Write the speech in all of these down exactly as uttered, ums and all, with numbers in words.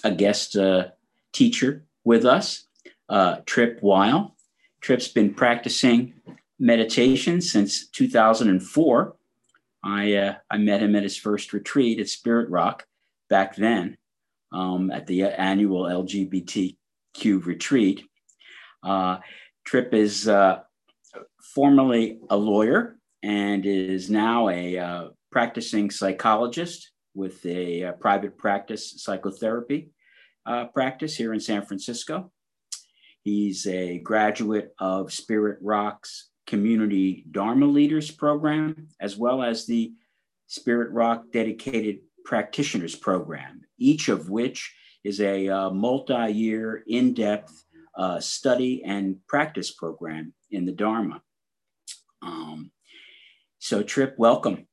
a guest uh, teacher with us, uh, Trip Weil. Trip's been practicing meditation since two thousand four. I, uh, I met him at his first retreat at Spirit Rock back then, um, at the annual L G B T Q retreat. Uh, Trip is uh, formerly a lawyer and is now a uh, practicing psychologist with a, a private practice psychotherapy uh, practice here in San Francisco. He's a graduate of Spirit Rock's Community Dharma Leaders Program, as well as the Spirit Rock Dedicated Practitioners Program, each of which is a uh, multi-year, in-depth uh, study and practice program in the Dharma. Um, so Trip, welcome.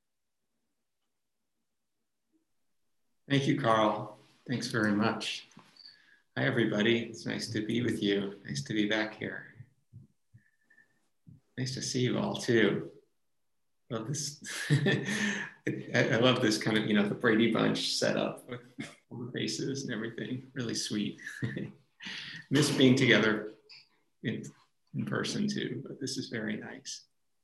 Thank you, Carl. Thanks very much. Hi, everybody. It's nice to be with you. Nice to be back here. Nice to see you all too. Love this. I, I love this kind of, you know, the Brady Bunch setup with all the faces and everything. Really sweet. Miss being together in, in person too, but this is very nice.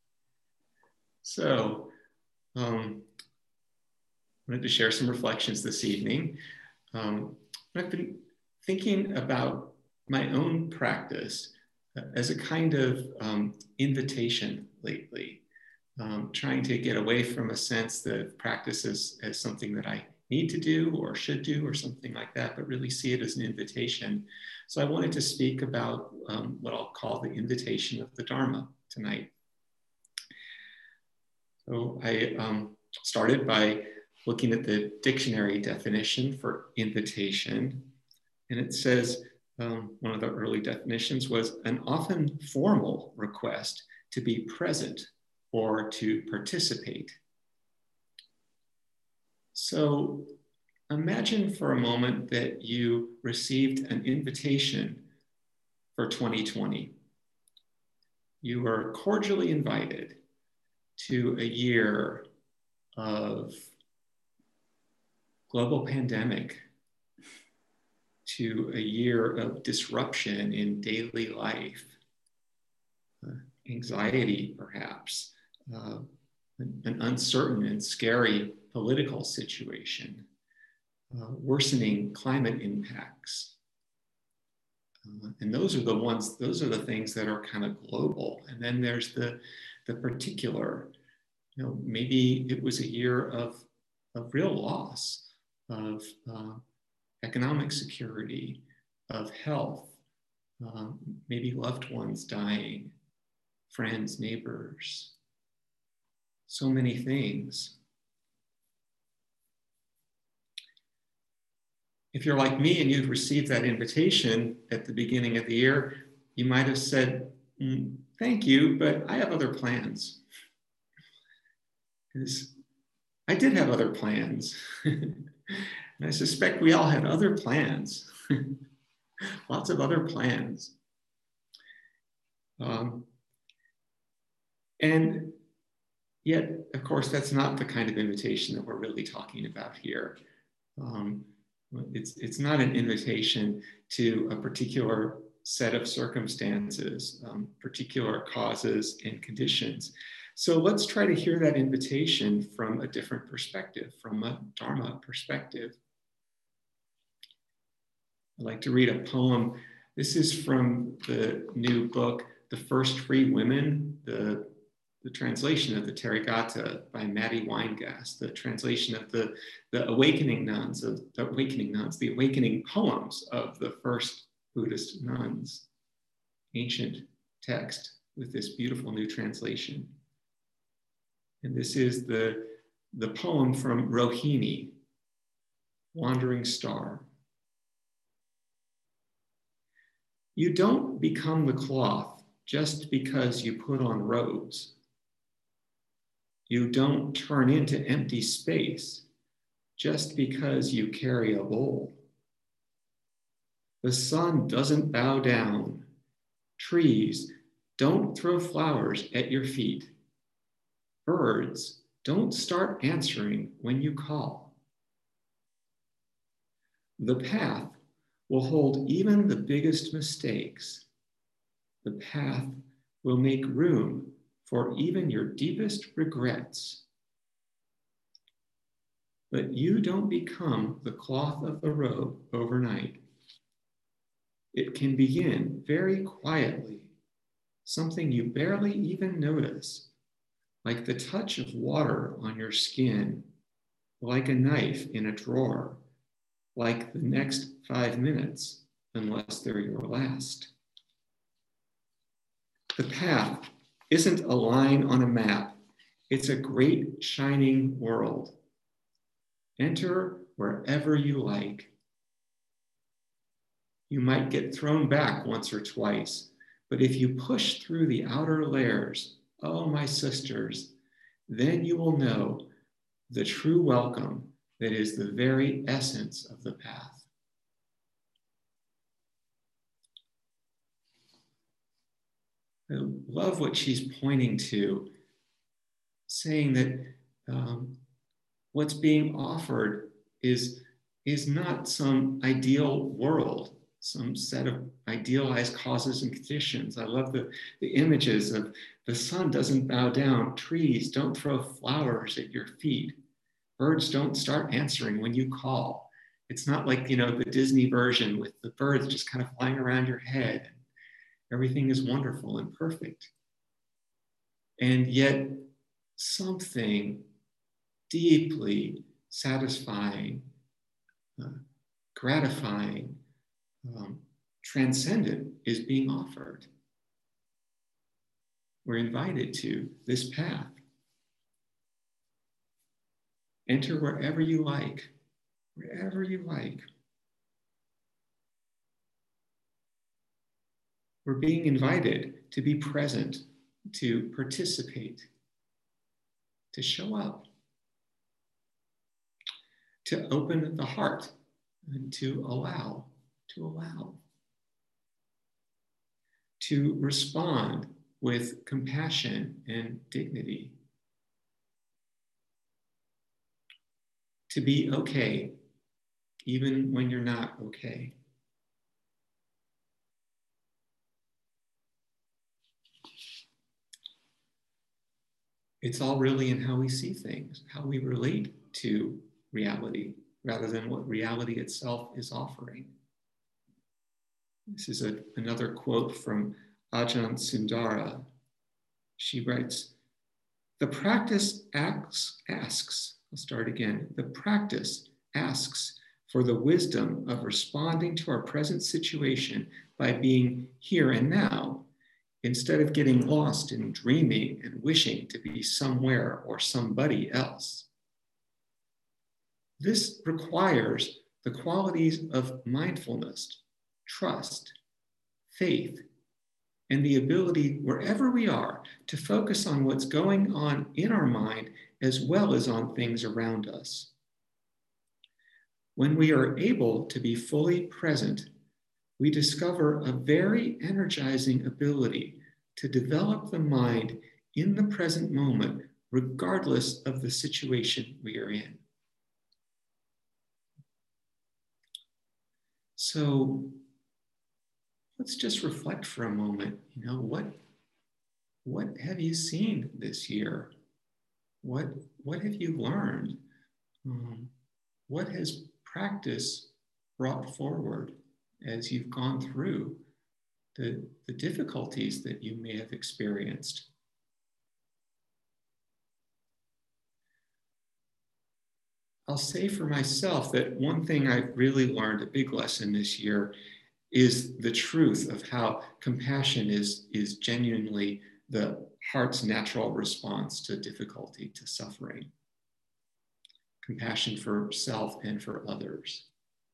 So, um, I wanted to share some reflections this evening. Um, I've been thinking about my own practice as a kind of um, invitation lately, um, trying to get away from a sense that practice is as something that I need to do or should do or something like that, but really see it as an invitation. So I wanted to speak about um, what I'll call the invitation of the Dharma tonight. So I um, started by looking at the dictionary definition for invitation, and it says, um, one of the early definitions was an often formal request to be present or to participate. So imagine for a moment that you received an invitation for twenty twenty. You were cordially invited to a year of global pandemic, to a year of disruption in daily life, uh, anxiety perhaps, uh, an, an uncertain and scary political situation, uh, worsening climate impacts. Uh, and those are the ones, those are the things that are kind of global. And then there's the, the particular, you know, maybe it was a year of, of real loss, of uh, economic security, of health, um, maybe loved ones dying, friends, neighbors, so many things. If you're like me and you'd received that invitation at the beginning of the year, you might have said, mm, thank you, but I have other plans. Because I did have other plans. And I suspect we all had other plans, lots of other plans. Um, and yet, of course, that's not the kind of invitation that we're really talking about here. Um, it's, it's not an invitation to a particular set of circumstances, um, particular causes and conditions. So let's try to hear that invitation from a different perspective, from a Dharma perspective. I'd like to read a poem. This is from the new book, The First Free Women, the, the translation of the Therigatha by Maddie Weingast, the translation of the, the Awakening Nuns, of the Awakening Nuns, the Awakening Poems of the first Buddhist nuns, ancient text with this beautiful new translation. And this is the, the poem from Rohini, Wandering Star. You don't become the cloth just because you put on robes. You don't turn into empty space just because you carry a bowl. The sun doesn't bow down. Trees don't throw flowers at your feet. Birds don't start answering when you call. The path will hold even the biggest mistakes. The path will make room for even your deepest regrets. But you don't become the cloth of the robe overnight. It can begin very quietly, something you barely even notice, like the touch of water on your skin, like a knife in a drawer, like the next five minutes, unless they're your last. The path isn't a line on a map. It's a great shining world. Enter wherever you like. You might get thrown back once or twice, but if you push through the outer layers, oh, my sisters, then you will know the true welcome that is the very essence of the path. I love what she's pointing to, saying that um, what's being offered is, is not some ideal world, some set of idealized causes and conditions. I love the, the images of the sun doesn't bow down, trees don't throw flowers at your feet, birds don't start answering when you call. It's not like, you know, the Disney version with the birds just kind of flying around your head. Everything is wonderful and perfect. And yet something deeply satisfying, uh, gratifying, um, transcendent is being offered. We're invited to this path. Enter wherever you like, wherever you like. We're being invited to be present, to participate, to show up, to open the heart, and to allow, to allow, to respond with compassion and dignity, to be okay, even when you're not okay. It's all really in how we see things, how we relate to reality, rather than what reality itself is offering. This is a, another quote from Ajahn Sundara. She writes, the practice asks, asks, I'll start again, the practice asks for the wisdom of responding to our present situation by being here and now, instead of getting lost in dreaming and wishing to be somewhere or somebody else. This requires the qualities of mindfulness, trust, faith, and the ability, wherever we are, to focus on what's going on in our mind as well as on things around us. When we are able to be fully present, we discover a very energizing ability to develop the mind in the present moment, regardless of the situation we are in. So let's just reflect for a moment. You know, what, what have you seen this year? What, what have you learned? Um, what has practice brought forward as you've gone through the, the difficulties that you may have experienced? I'll say for myself that one thing I've really learned, a big lesson this year, is the truth of how compassion is, is genuinely the heart's natural response to difficulty, to suffering. Compassion for self and for others.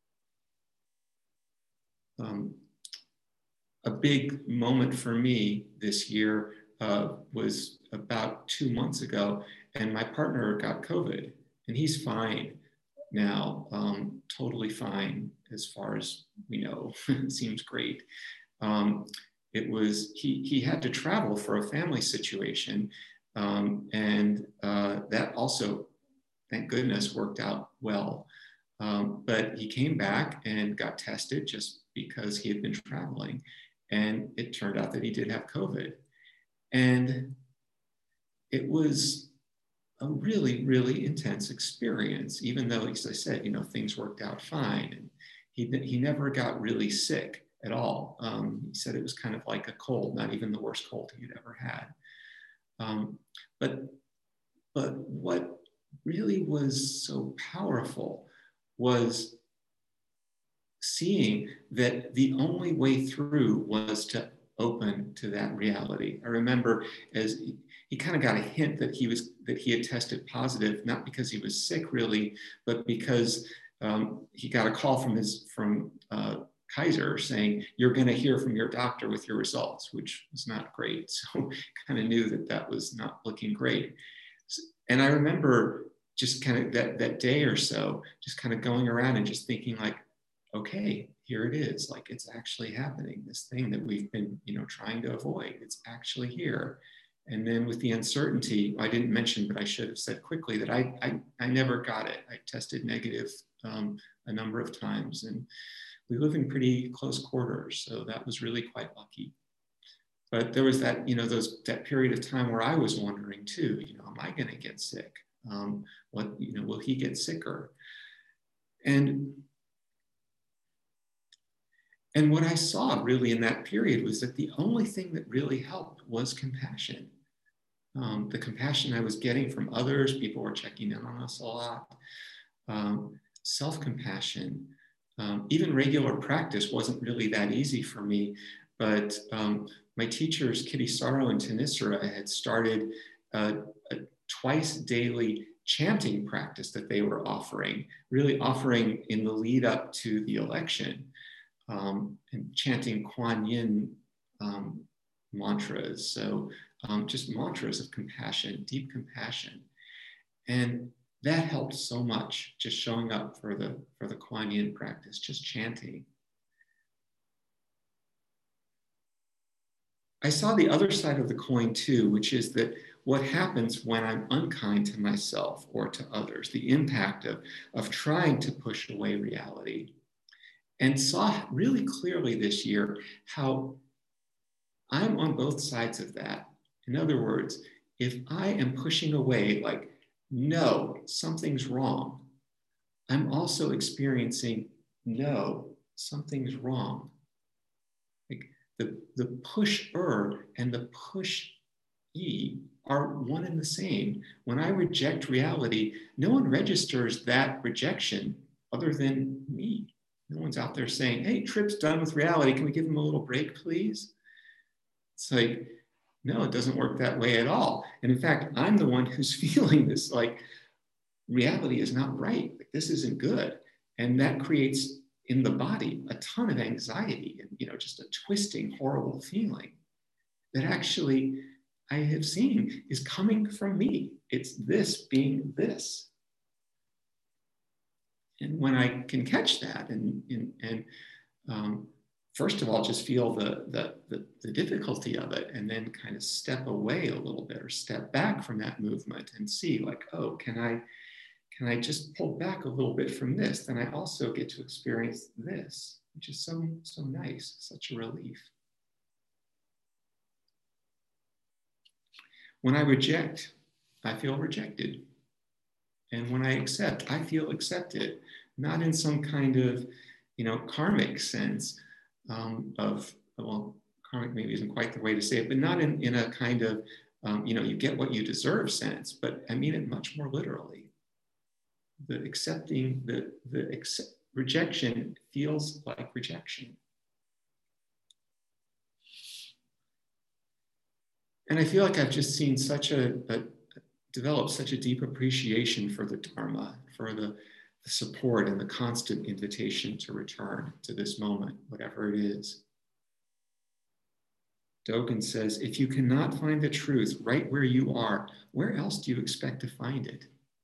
Um, a big moment for me this year uh, was about two months ago, and my partner got COVID, and he's fine now, um, totally fine as far as we know. It seems great. Um, it was, he, he had to travel for a family situation, um, and uh, that also, thank goodness, worked out well. Um, but he came back and got tested just because he had been traveling. And it turned out that he did have COVID. And it was a really, really intense experience, even though, as I said, you know, things worked out fine. And he, he never got really sick at all. Um, he said it was kind of like a cold, not even the worst cold he'd ever had. Um, but, but what really was so powerful was seeing that the only way through was to open to that reality. I remember as he, he kind of got a hint that he was that he had tested positive, not because he was sick really, but because um, he got a call from his from uh, Kaiser saying, "You're going to hear from your doctor with your results," which was not great. So kind of knew that that was not looking great. And I remember just kind of that that day or so, just kind of going around and just thinking like, okay, here it is. Like it's actually happening. This thing that we've been, you know, trying to avoid, it's actually here. And then with the uncertainty, I didn't mention, but I should have said quickly that I I, I never got it. I tested negative um, a number of times, and we live in pretty close quarters, so that was really quite lucky. But there was that, you know, those that period of time where I was wondering too, you know, am I going to get sick? Um, what, you know, will he get sicker? And And what I saw really in that period was that the only thing that really helped was compassion. Um, the compassion I was getting from others, people were checking in on us a lot. Um, self-compassion, um, even regular practice wasn't really that easy for me, but um, my teachers, Kitty Sorrow and Tanisara, had started a, a twice daily chanting practice that they were offering, really offering in the lead up to the election. Um, and chanting Kuan Yin um, mantras. So um, just mantras of compassion, deep compassion. And that helped so much, just showing up for the, for the Kuan Yin practice, just chanting. I saw the other side of the coin too, which is that what happens when I'm unkind to myself or to others, the impact of, of trying to push away reality. And saw really clearly this year how I'm on both sides of that. In other words, if I am pushing away, like, no, something's wrong, I'm also experiencing, no, something's wrong. Like the, the pusher and the push-e are one and the same. When I reject reality, no one registers that rejection other than me. No one's out there saying, hey, Trip's done with reality. Can we give him a little break, please? It's like, no, it doesn't work that way at all. And in fact, I'm the one who's feeling this, like, reality is not right. Like, this isn't good. And that creates in the body a ton of anxiety and, you know, just a twisting, horrible feeling that actually I have seen is coming from me. It's this being this. And when I can catch that and, and, and um, first of all, just feel the, the, the, the difficulty of it and then kind of step away a little bit or step back from that movement and see like, oh, can I, can I just pull back a little bit from this? Then I also get to experience this, which is so, so nice, such a relief. When I reject, I feel rejected. And when I accept, I feel accepted, not in some kind of, you know, karmic sense um, of, well, karmic maybe isn't quite the way to say it, but not in, in a kind of, um, you know, you get what you deserve sense, but I mean it much more literally. The accepting, the, the accept, rejection feels like rejection. And I feel like I've just seen such a, a developed such a deep appreciation for the Dharma, for the, the support and the constant invitation to return to this moment, whatever it is. Dogen says, if you cannot find the truth right where you are, where else do you expect to find it?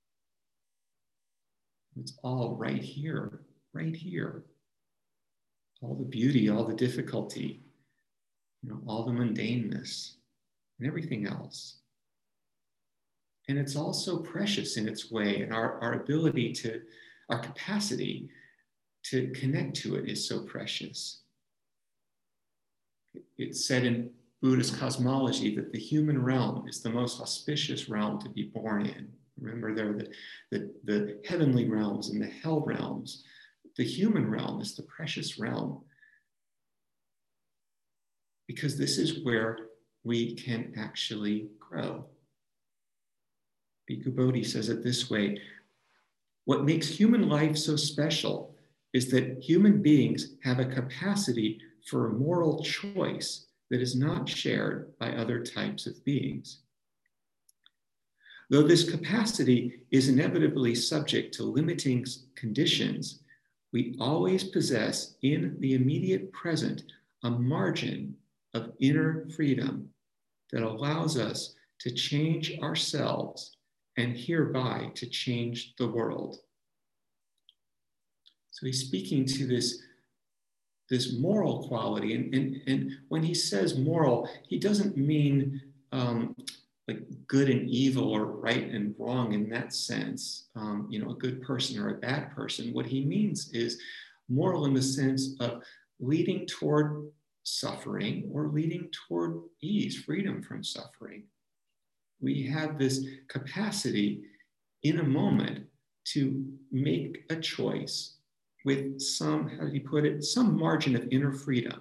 It's all right here, right here. All the beauty, all the difficulty, you know, all the mundaneness and everything else. And it's also precious in its way, and our, our ability to our capacity to connect to it is so precious. It's said in Buddhist cosmology that the human realm is the most auspicious realm to be born in. Remember, there are the, the, the heavenly realms and the hell realms. The human realm is the precious realm because this is where we can actually grow. Bhikkhu Bodhi says it this way: what makes human life so special is that human beings have a capacity for a moral choice that is not shared by other types of beings. Though this capacity is inevitably subject to limiting conditions, we always possess in the immediate present a margin of inner freedom that allows us to change ourselves and hereby to change the world. So he's speaking to this, this moral quality. And, and, and when he says moral, he doesn't mean um, like good and evil or right and wrong in that sense, um, you know, a good person or a bad person. What he means is moral in the sense of leading toward suffering or leading toward ease, freedom from suffering. We have this capacity in a moment to make a choice with some, how did he put it, some margin of inner freedom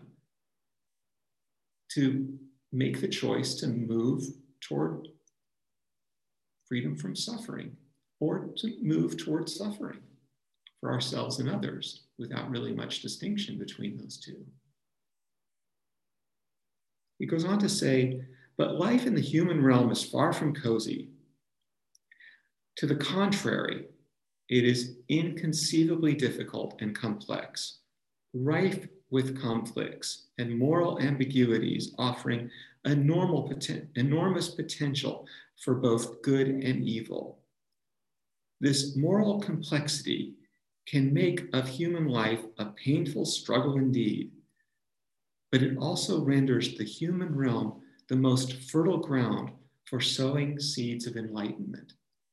to make the choice to move toward freedom from suffering or to move toward suffering for ourselves and others without really much distinction between those two. He goes on to say, but life in the human realm is far from cozy. To the contrary, it is inconceivably difficult and complex, rife with conflicts and moral ambiguities, offering enormous potential for both good and evil. This moral complexity can make of human life a painful struggle indeed, but it also renders the human realm the most fertile ground for sowing seeds of enlightenment.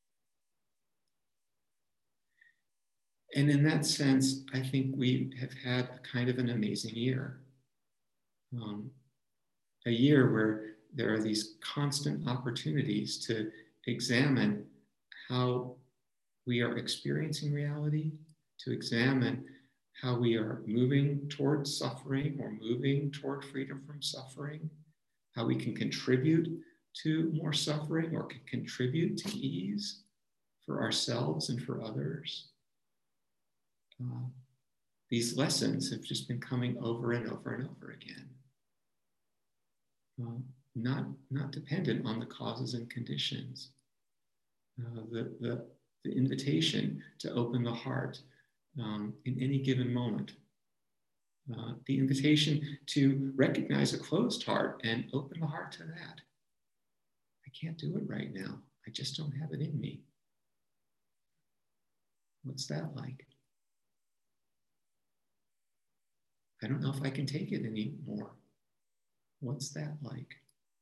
And in that sense, I think we have had a kind of an amazing year. Um, a year where there are these constant opportunities to examine how we are experiencing reality, to examine how we are moving toward suffering or moving toward freedom from suffering, how we can contribute to more suffering or can contribute to ease for ourselves and for others. Uh, these lessons have just been coming over and over and over again. Uh, not, not dependent on the causes and conditions. Uh, the, the, the invitation to open the heart um, in any given moment. Uh, the invitation to recognize a closed heart and open the heart to that. I can't do it right now. I just don't have it in me. What's that like? I don't know if I can take it anymore. What's that like?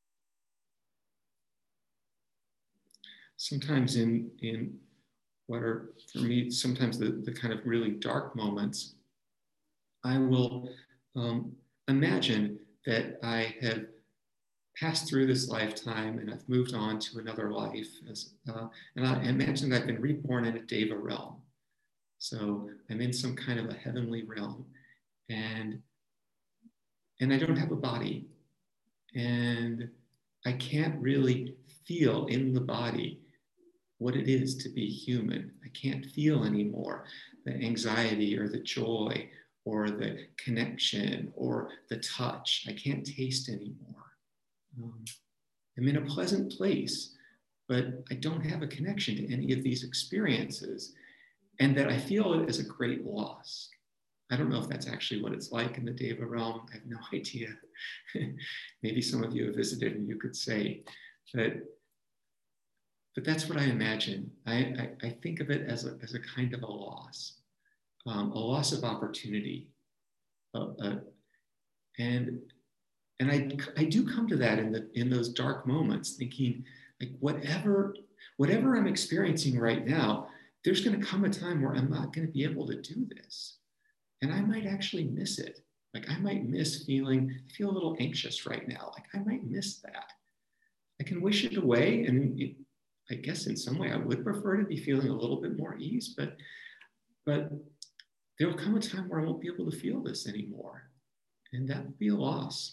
Sometimes in, in what are, for me, sometimes the, the kind of really dark moments, I will um, imagine that I have passed through this lifetime and I've moved on to another life. As, uh, and I imagine that I've been reborn in a Deva realm. So I'm in some kind of a heavenly realm. And, and I don't have a body. And I can't really feel in the body what it is to be human. I can't feel anymore the anxiety or the joy or the connection or the touch. I can't taste anymore. Um, I'm in a pleasant place, but I don't have a connection to any of these experiences, and that I feel it as a great loss. I don't know if that's actually what it's like in the Deva realm. I have no idea. Maybe some of you have visited and you could say, but, but that's what I imagine. I, I, I think of it as a, as a kind of a loss, um, a loss of opportunity. Uh, uh, and and I, I do come to that in, the, in those dark moments, thinking, like, whatever, whatever I'm experiencing right now, there's going to come a time where I'm not going to be able to do this. And I might actually miss it. Like I might miss feeling, I feel a little anxious right now. Like I might miss that. I can wish it away. And it, I guess in some way I would prefer to be feeling a little bit more ease, but, but there'll come a time where I won't be able to feel this anymore. And that would be a loss.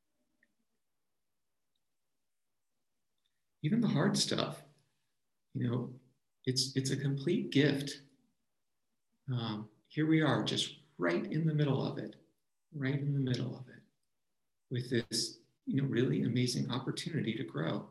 Even the hard stuff, you know, it's, it's a complete gift. Um, here we are, just right in the middle of it, right in the middle of it, with this, you know, really amazing opportunity to grow.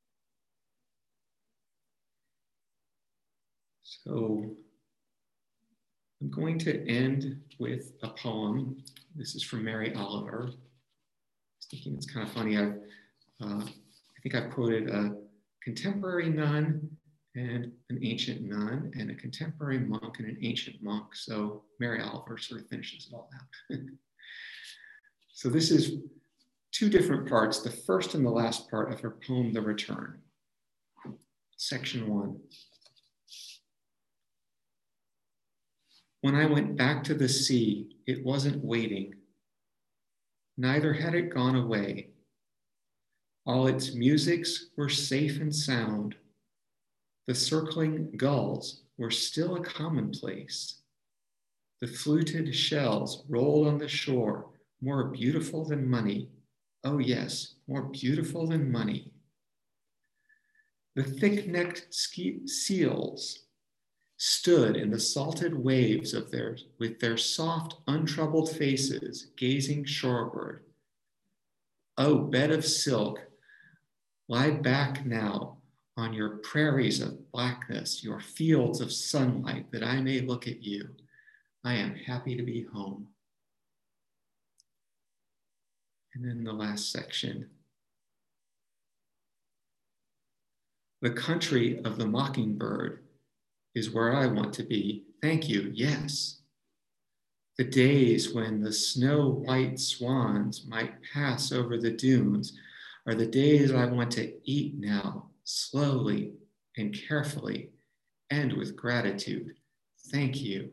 So I'm going to end with a poem. This is from Mary Oliver. I was thinking it's kind of funny. I've, uh, I think I've quoted a contemporary nun and an ancient nun and a contemporary monk and an ancient monk. So Mary Oliver sort of finishes it all out. So this is two different parts, the first and the last part of her poem, The Return. Section one. When I went back to the sea, it wasn't waiting. Neither had it gone away. All its musics were safe and sound. The circling gulls were still a commonplace. The fluted shells rolled on the shore, more beautiful than money. Oh yes, more beautiful than money. The thick-necked seals stood in the salted waves of their, with their soft, untroubled faces, gazing shoreward. Oh, bed of silk, lie back now on your prairies of blackness, your fields of sunlight, that I may look at you. I am happy to be home. And then the last section. The country of the mockingbird is where I want to be. Thank you, yes. The days when the snow-white swans might pass over the dunes are the days I want to eat now, slowly and carefully, and with gratitude. Thank you.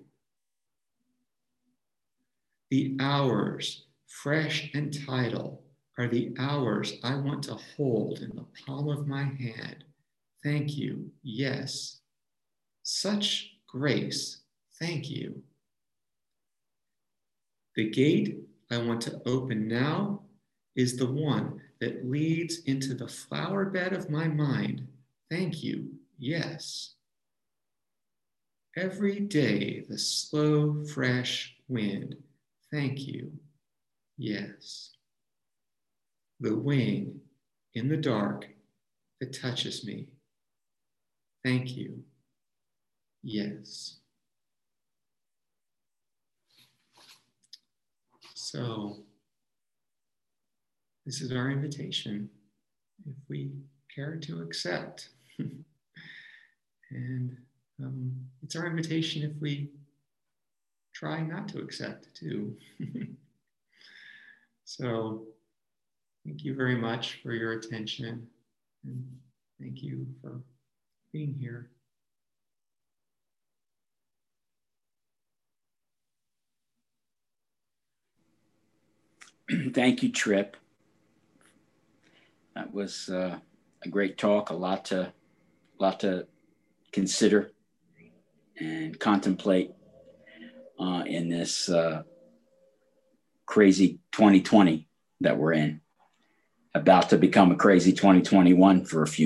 The hours, fresh and tidal, are the hours I want to hold in the palm of my hand. Thank you, yes. Such grace, thank you. The gate I want to open now is the one that leads into the flower bed of my mind. Thank you, yes. Every day the slow, fresh wind. Thank you, yes. The wing in the dark that touches me. Thank you, yes. So this is our invitation, if we care to accept. And um, it's our invitation if we try not to accept too. So thank you very much for your attention, and thank you for being here. Thank you, Trip. That was uh, a great talk, a lot to, lot to consider and contemplate uh, in this uh, crazy twenty twenty that we're in, about to become a crazy twenty twenty-one for a few